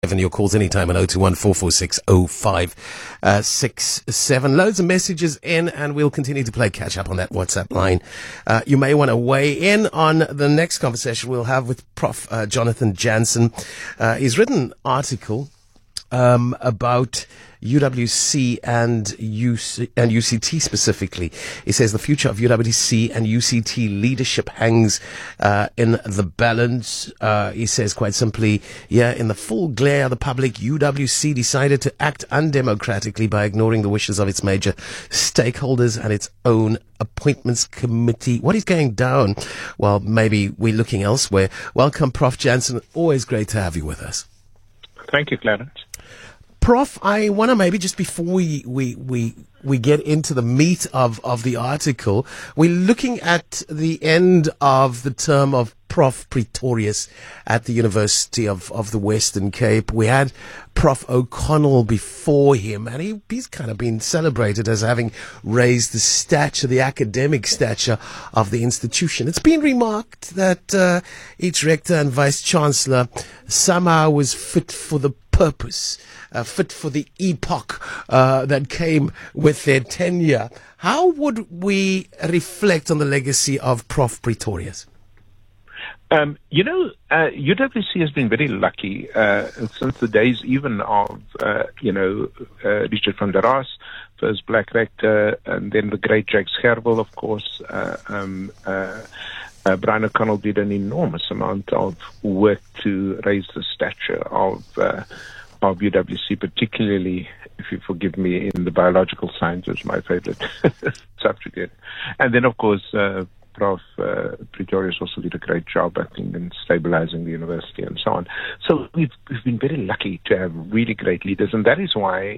And your calls anytime on 021 446 0567. Loads of messages in, and we'll continue to play catch up on that WhatsApp line. You may want to weigh in on the next conversation we'll have with Prof. Jonathan Jansen. He's written an article about UWC and UCT specifically. He says the future of UWC and UCT leadership hangs in the balance. He says quite simply, in the full glare of the public, UWC decided to act undemocratically by ignoring the wishes of its major stakeholders and its own appointments committee. What is going down? Well, maybe we're looking elsewhere. Welcome, Prof. Jansen. Always great to have you with us. Thank you, Clarence. Prof, I want to maybe just before we get into the meat of the article, we're looking at the end of the term of Prof. Pretorius at the University of the Western Cape. We had Prof. O'Connell before him, and he's kind of been celebrated as having raised the stature, the academic stature of the institution. It's been remarked that each rector and vice-chancellor somehow was fit for the purpose, fit for the epoch that came with their tenure. How would we reflect on the legacy of Prof. Pretorius? UWC has been very lucky since the days even of, Richard van der Ras, first black rector, and then the great Jacques Gerwel, of course. Brian O'Connell did an enormous amount of work to raise the stature of UWC, particularly, if you forgive me, in the biological sciences, my favorite subject. And then, of course, Prof. Pretorius also did a great job, I think, in stabilizing the university and so on. So we've been very lucky to have really great leaders, and that is why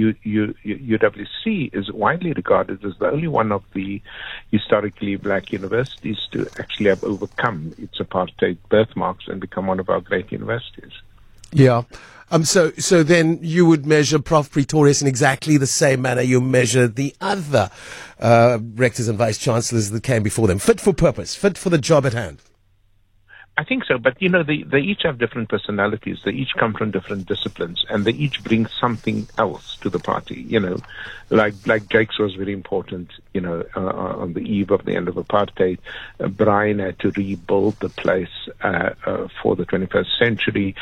UWC is widely regarded as the only one of the historically black universities to actually have overcome its apartheid birthmarks and become one of our great universities. Yeah. So then you would measure Prof. Pretorius in exactly the same manner you measure the other rectors and vice-chancellors that came before them. Fit for purpose, fit for the job at hand. I think so, but they each have different personalities. They each come from different disciplines, and they each bring something else to the party. Like Jakes was very important. On the eve of the end of apartheid, Brian had to rebuild the place for the 21st century.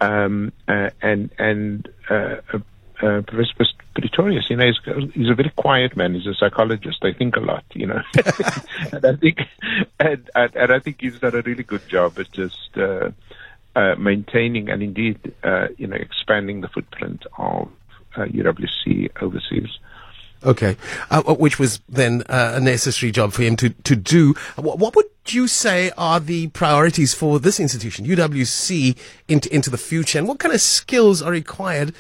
Professor Pretorius, he's a very quiet man. He's a psychologist. I think a lot, and I think he's done a really good job at just maintaining and indeed, expanding the footprint of UWC overseas. Okay, which was then a necessary job for him to do. What would you say are the priorities for this institution, UWC, into the future, and what kind of skills are required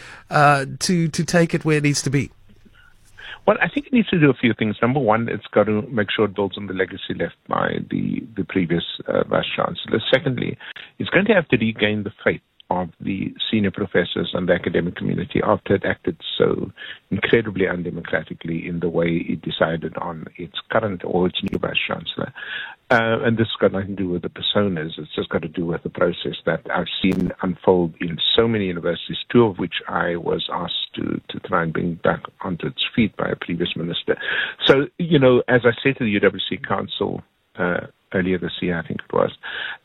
to take it where it needs to be? Well, I think it needs to do a few things. Number one, it's got to make sure it builds on the legacy left by the previous vice-chancellor. Secondly, it's going to have to regain the faith of the senior professors and the academic community after it acted so incredibly undemocratically in the way it decided on its current or its new vice-chancellor. And this has got nothing to do with the personas. It's just got to do with the process that I've seen unfold in so many universities, two of which I was asked to try and bring back onto its feet by a previous minister. So, as I said to the UWC Council earlier this year, I think it was,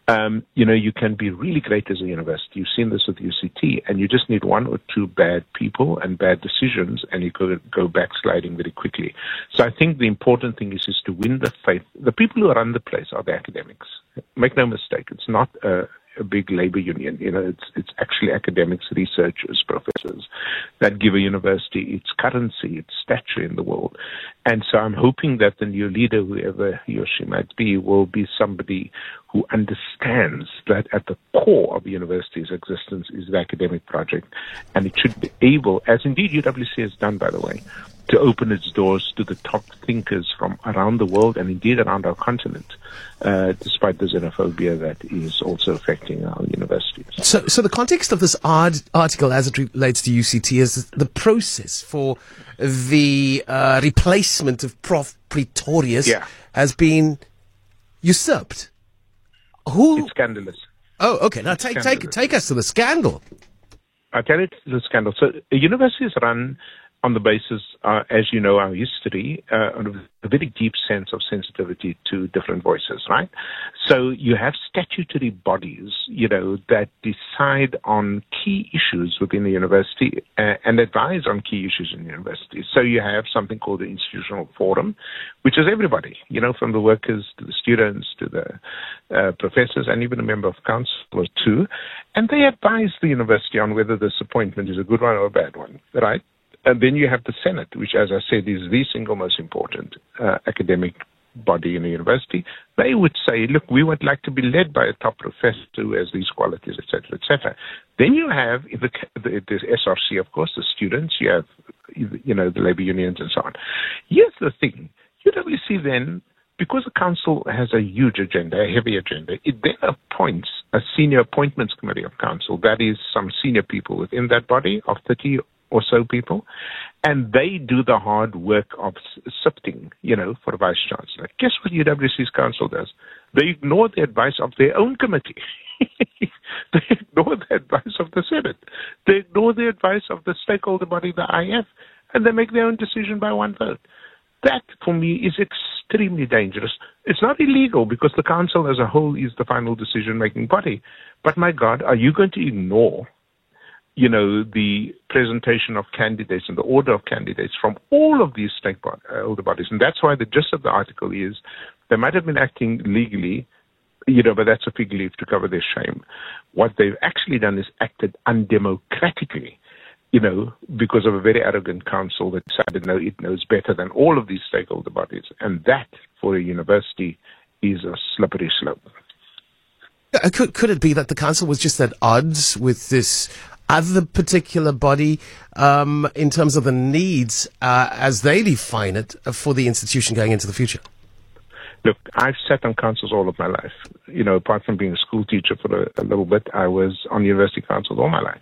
you can be really great as a university. You've seen this with UCT, and you just need one or two bad people and bad decisions, and you could go backsliding very quickly. So I think the important thing is to win the faith. The people who run the place are the academics. Make no mistake, it's not a big labor union. It's actually academics, researchers, professors that give a university its currency, its stature in the world. And so I'm hoping that the new leader, whoever he or she might be, will be somebody who understands that at the core of the university's existence is the academic project. And it should be able, as indeed UWC has done, by the way, to open its doors to the top thinkers from around the world and indeed around our continent, despite the xenophobia that is also affecting our universities. So the context of this article as it relates to UCT is the process for the replacement of Prof. Pretorius has been usurped. It's scandalous. Oh, okay. Now take us to the scandal. I tell it the scandal. So universities run on the basis, as you know, our history, on a very deep sense of sensitivity to different voices, right? So you have statutory bodies, that decide on key issues within the university and advise on key issues in the university. So you have something called the Institutional Forum, which is everybody, from the workers to the students to the professors and even a member of council or two. And they advise the university on whether this appointment is a good one or a bad one, right? And then you have the Senate, which, as I said, is the single most important academic body in a university. They would say, look, we would like to be led by a top professor who has these qualities, et cetera, et cetera. Then you have the SRC, of course, the students. You have, the labor unions and so on. Here's the thing. UWC then, because the council has a huge agenda, a heavy agenda, it then appoints a senior appointments committee of council. That is some senior people within that body of 30 or so people, and they do the hard work of sifting, for a vice chancellor. Guess what UWC's council does? They ignore the advice of their own committee. They ignore the advice of the Senate. They ignore the advice of the stakeholder body, the IF, and they make their own decision by one vote. That, for me, is extremely dangerous. It's not illegal because the council as a whole is the final decision-making body. But, my God, are you going to ignore the presentation of candidates and the order of candidates from all of these stakeholder bodies? And that's why the gist of the article is they might have been acting legally, but that's a fig leaf to cover their shame. What they've actually done is acted undemocratically, because of a very arrogant council that decided, no, it knows better than all of these stakeholder bodies. And that, for a university, is a slippery slope. Could it be that the council was just at odds with this other particular body in terms of the needs as they define it for the institution going into the future? Look, I've sat on councils all of my life. Apart from being a school teacher for a little bit, I was on university councils all my life,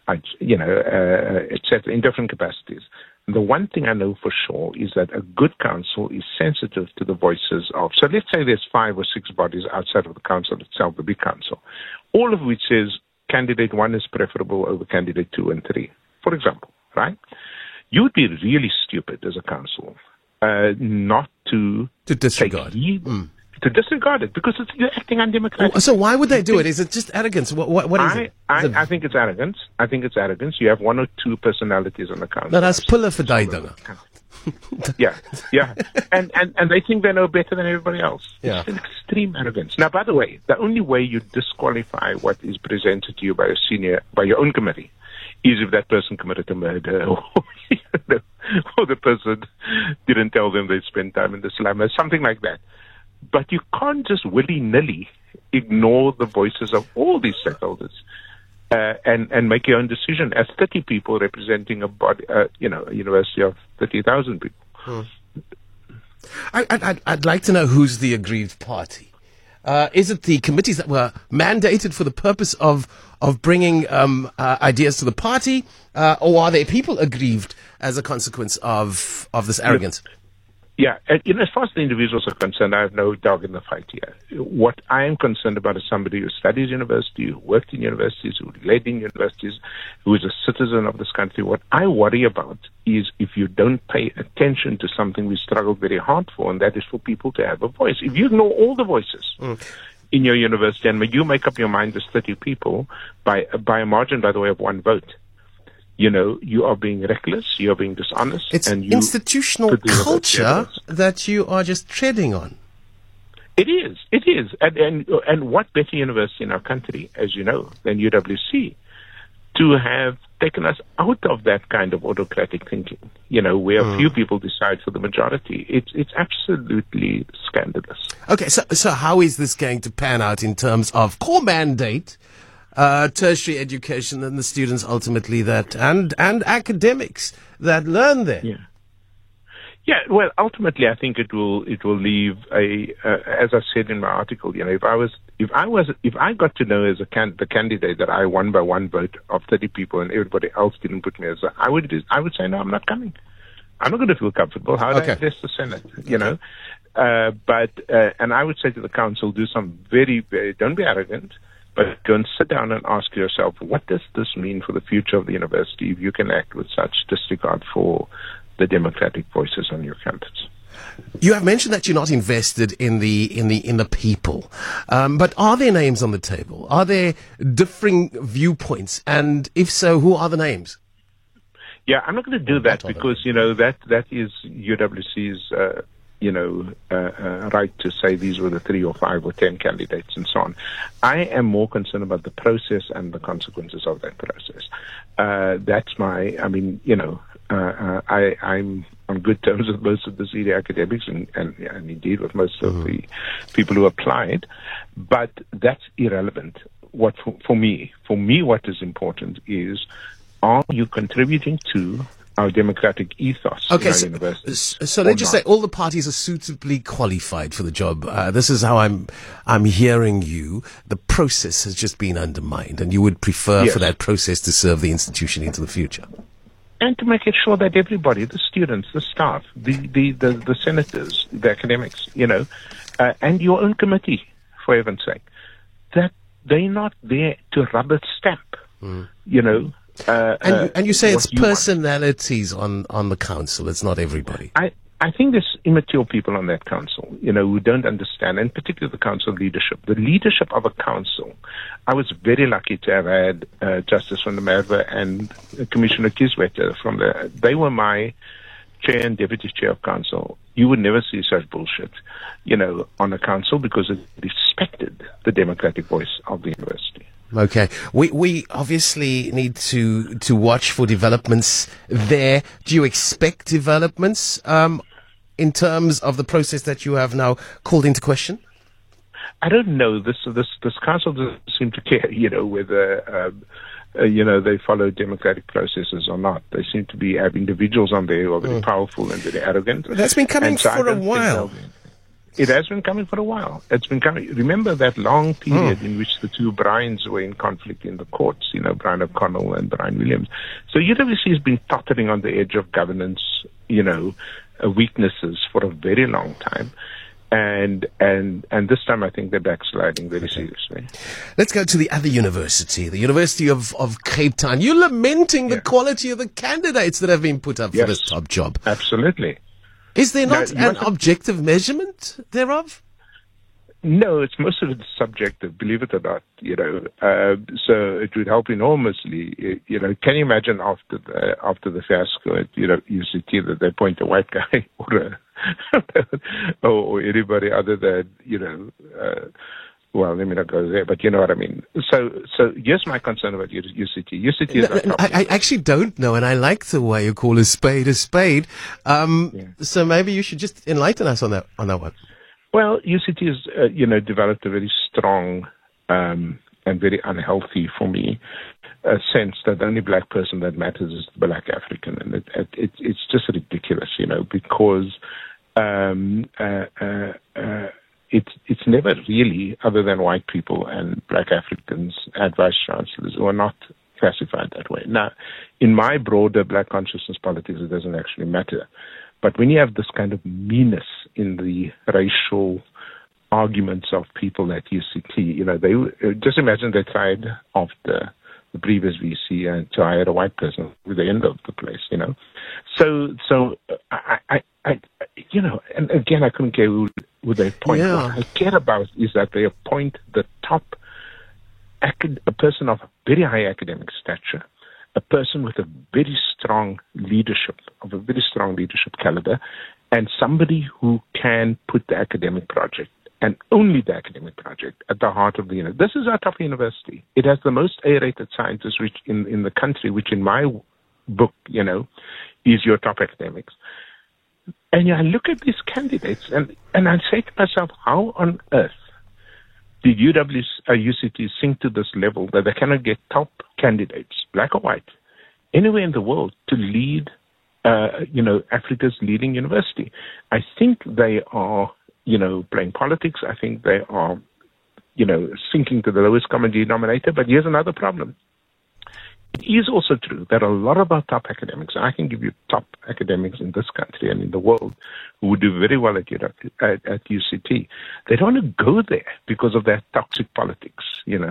et cetera, in different capacities. And the one thing I know for sure is that a good council is sensitive to the voices of, so let's say there's 5 or 6 bodies outside of the council itself, the big council, all of which says candidate 1 is preferable over candidate 2 and 3, for example, right? You would be really stupid as a council not to disregard. To disregard it because you're acting undemocratic. So why would they do it? Is it just arrogance? What is it? I think it's arrogance. You have 1 or 2 personalities on the council. No, that's puller for Daidana. Yeah. And they think they know better than everybody else. Yeah. It's an extreme arrogance. Now, by the way, the only way you disqualify what is presented to you by your own committee is if that person committed a murder or the person didn't tell them they'd spend time in the slum or something like that. But you can't just willy-nilly ignore the voices of all these stakeholders and make your own decision as 30 people representing a body, a university of 30,000 people. I'd like to know who's the aggrieved party. Is it the committees that were mandated for the purpose of bringing ideas to the party, or are there people aggrieved as a consequence of this arrogance? Yeah, as far as the individuals are concerned, I have no dog in the fight here. What I am concerned about is somebody who studies university, who worked in universities, who led in universities, who is a citizen of this country. What I worry about is if you don't pay attention to something we struggle very hard for, and that is for people to have a voice. If you ignore all the voices in your university, and you make up your mind as 30 people by a margin, by the way, of 1 vote, you are being reckless, you are being dishonest. It's institutional culture that you are just treading on. It is. And what better university in our country, as you know, than UWC, to have taken us out of that kind of autocratic thinking, where a few people decide for the majority. It's absolutely scandalous. Okay, so how is this going to pan out in terms of core mandate, tertiary education, and the students ultimately and academics that learn there? Yeah. Well, ultimately, I think it will leave as I said in my article. If I got to know as the candidate that I won by 1 vote of 30 people and everybody else didn't put me as I would say no, I'm not coming. I'm not going to feel comfortable. How do I address the Senate? And I would say to the council, do some very, very, don't be arrogant, But go and sit down and ask yourself, what does this mean for the future of the university if you can act with such disregard for the democratic voices on your campus? You have mentioned that you're not invested in the people, but are there names on the table? Are there differing viewpoints? And if so, who are the names? Yeah, I'm not going to do that because, that is UWC's, right to say these were the 3 or 5 or 10 candidates and so on. I am more concerned about the process and the consequences of that process. That's I'm on good terms with most of the senior academics and indeed with most of the people who applied, but that's irrelevant. What for me, what is important is, are you contributing to our democratic ethos in our universities? So let's just say all the parties are suitably qualified for the job. This is how I'm hearing you. The process has just been undermined, and you would prefer for that process to serve the institution into the future. And to make it sure that everybody, the students, the staff, the senators, the academics, and your own committee, for heaven's sake, that they're not there to rubber stamp, And you say it's personalities on the council. It's not everybody. I think there's immature people on that council, who don't understand, and particularly the council leadership. The leadership of a council, I was very lucky to have had Justice van der Merwe and Commissioner Kieswetter they were my chair and deputy chair of council. You would never see such bullshit, on a council because it respected the democratic voice of the university. Okay. We obviously need to watch for developments there. Do you expect developments in terms of the process that you have now called into question? I don't know. This council doesn't seem to care, whether they follow democratic processes or not. They seem to have individuals on there who are very powerful and very arrogant. That's been coming for a while. It has been coming for a while. It's been coming. Remember that long period in which the two Brians were in conflict in the courts, Brian O'Connell and Brian Williams. So UWC has been tottering on the edge of governance, weaknesses for a very long time. And this time I think they're backsliding very seriously. Let's go to the other university, the University of Cape Town. You're lamenting the quality of the candidates that have been put up for this top job. Absolutely. Is there not an objective measurement thereof? No, it's most of it subjective, believe it or not. So it would help enormously. Can you imagine after the fiasco at UCT that they point a white guy or anybody other than well, let me not go there, but you know what I mean. So here's my concern about UCT. UCT is I actually don't know, and I like the way you call a spade a spade. So maybe you should just enlighten us on that one. Well, UCT has, developed a very strong and very unhealthy, for me, sense that the only black person that matters is the black African, and it's just ridiculous, because it's never really, other than white people and black Africans and vice chancellors who are not classified that way. Now, in my broader black consciousness politics, it doesn't actually matter. But when you have this kind of meanness in the racial arguments of people at UCT, they just imagine they tried after the previous VC and to hire a white person with the end of the place, So I and again, I couldn't care who they appoint. Yeah. What I care about is that they appoint the top, a person of very high academic stature, a person with a very strong leadership, caliber, and somebody who can put the academic project, and only the academic project, at the heart of the university. This is our top university. It has the most A-rated scientists which in the country, which in my book, is your top academics. And I look at these candidates, and I say to myself, how on earth did UCT sink to this level that they cannot get top candidates, black or white, anywhere in the world to lead, Africa's leading university? I think they are, playing politics. I think they are, sinking to the lowest common denominator. But here's another problem. It is also true that a lot of our top academics, I can give you top academics in this country and in the world who would do very well at UCT, they don't want to go there because of their toxic politics,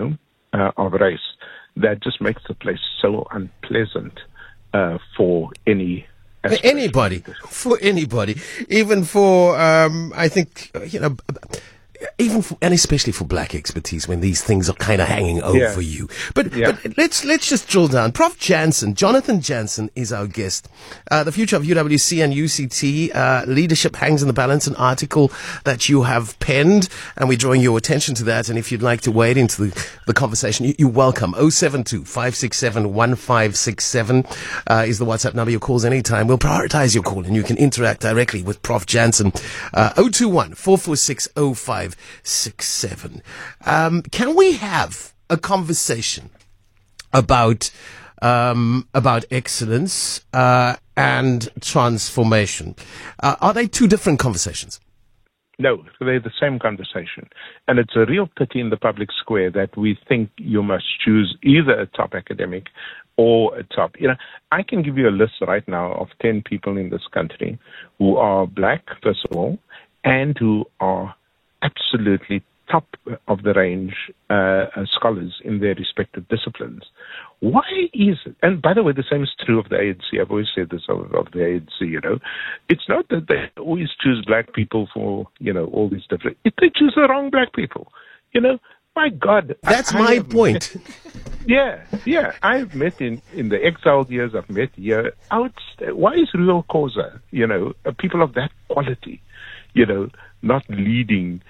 of race that just makes the place so unpleasant for anybody, even for I think even for, and especially for black expertise when these things are kind of hanging over you. But let's just drill down. Prof. Jansen, Jonathan Jansen is our guest. The future of UWC and UCT, leadership hangs in the balance, an article that you have penned, and we're drawing your attention to that. And if you'd like to wade into the conversation, you're welcome. 072-567-1567 is the WhatsApp number. Your calls anytime. We'll prioritize your call and you can interact directly with Prof. Jansen. 021-446-0567. Can we have a conversation about excellence and transformation? Are they two different conversations? No, they're the same conversation. And it's a real pity in the public square that we think you must choose either a top academic or a top. I can give you a list right now of 10 people in this country who are black, first of all, and who are absolutely top of the range scholars in their respective disciplines. Why is it? And by the way, the same is true of the ANC. I've always said this of the ANC, It's not that they always choose black people for, all these different... They choose the wrong black people, My God. That's my point. Yeah. I've met in the exiled years, I've met here. Why is Ruel Khoza, people of that quality, not leading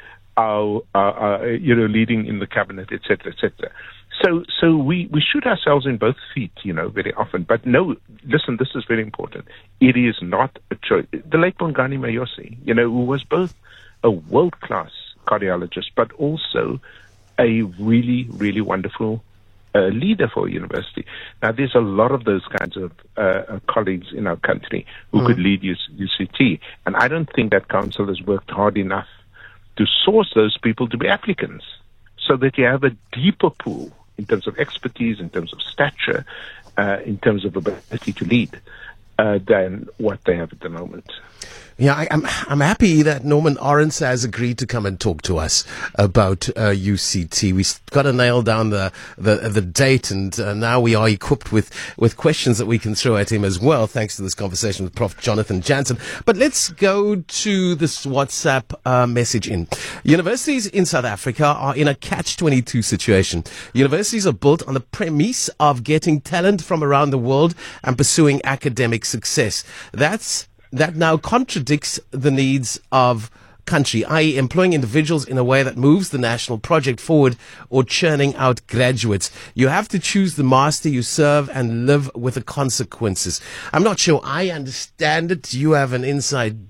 leading in the cabinet, etc., etc. So we shoot ourselves in both feet, very often. But no, listen, this is very important. It is not a choice. The late Bongani Mayosi, who was both a world-class cardiologist, but also a really, really wonderful leader for a university. Now, there's a lot of those kinds of colleagues in our country who could lead UCT. And I don't think that council has worked hard enough to source those people to be applicants so that you have a deeper pool in terms of expertise, in terms of stature, in terms of ability to lead than what they have at the moment. Yeah, I'm happy that Norman Orens has agreed to come and talk to us about UCT. We've got to nail down the date, and now we are equipped with questions that we can throw at him as well, thanks to this conversation with Prof. Jonathan Jansen. But let's go to this WhatsApp message in. Universities in South Africa are in a catch-22 situation. Universities are built on the premise of getting talent from around the world and pursuing academic success. That now contradicts the needs of country, i.e. employing individuals in a way that moves the national project forward or churning out graduates. You have to choose the master you serve and live with the consequences. I'm not sure I understand it. You have an inside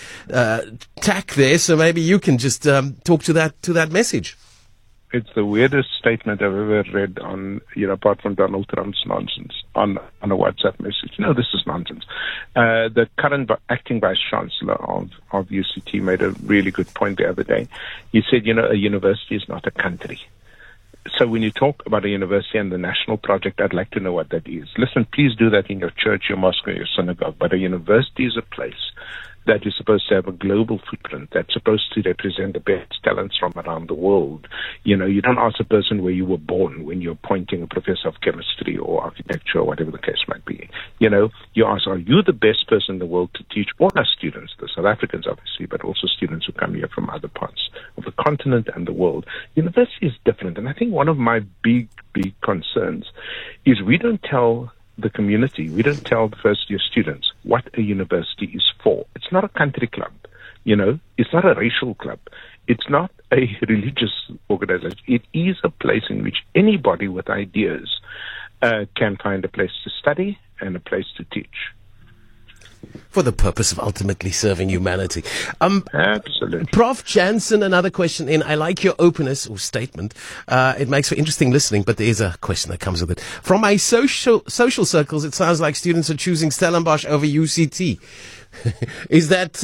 tack there, so maybe you can just talk to that message. It's the weirdest statement I've ever read on, apart from Donald Trump's nonsense on a WhatsApp message. No, this is nonsense. The current acting vice chancellor of UCT made a really good point the other day. He said, a university is not a country. So when you talk about a university and the national project, I'd like to know what that is. Listen, please do that in your church, your mosque, or your synagogue. But a university is a place that is supposed to have a global footprint, that's supposed to represent the best talents from around the world. You don't ask a person where you were born when you're appointing a professor of chemistry or architecture or whatever the case might be. You ask, are you the best person in the world to teach all our students, the South Africans obviously, but also students who come here from other parts of the continent and the world. University is different. And I think one of my big concerns is we don't tell the community, we don't tell the first year students what a university is for. It's not a country club, it's not a racial club, it's not a religious organization. It is a place in which anybody with ideas can find a place to study and a place to teach. For the purpose of ultimately serving humanity. Absolutely. Prof. Jansen, another question in. I like your openness or statement. It makes for interesting listening, but there is a question that comes with it. From my social circles, it sounds like students are choosing Stellenbosch over UCT. Is that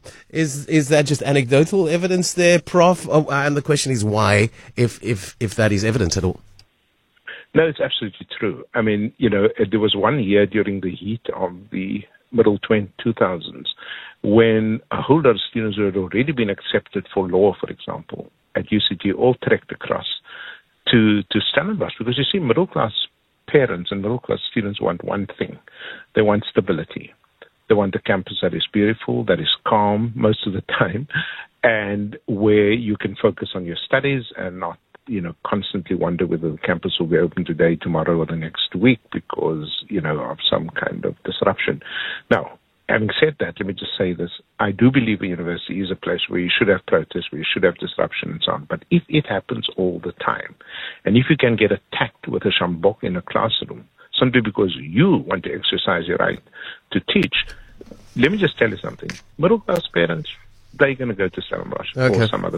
just anecdotal evidence there, Prof? And the question is why, if that is evidence at all? No, it's absolutely true. I mean, there was one year during the heat of the middle 2000s when a whole lot of students who had already been accepted for law, for example, at UCT all trekked across to Stellenbosch, because you see, middle class parents and middle class students want one thing. They want stability. They want a campus that is beautiful, that is calm most of the time, and where you can focus on your studies and not, constantly wonder whether the campus will be open today, tomorrow, or the next week because, of some kind of disruption. Now, having said that, let me just say this. I do believe a university is a place where you should have protests, where you should have disruption and so on. But if it happens all the time, and if you can get attacked with a sjambok in a classroom, simply because you want to exercise your right to teach, let me just tell you something. Middle-class parents, they're going to go to Stellenbosch or some other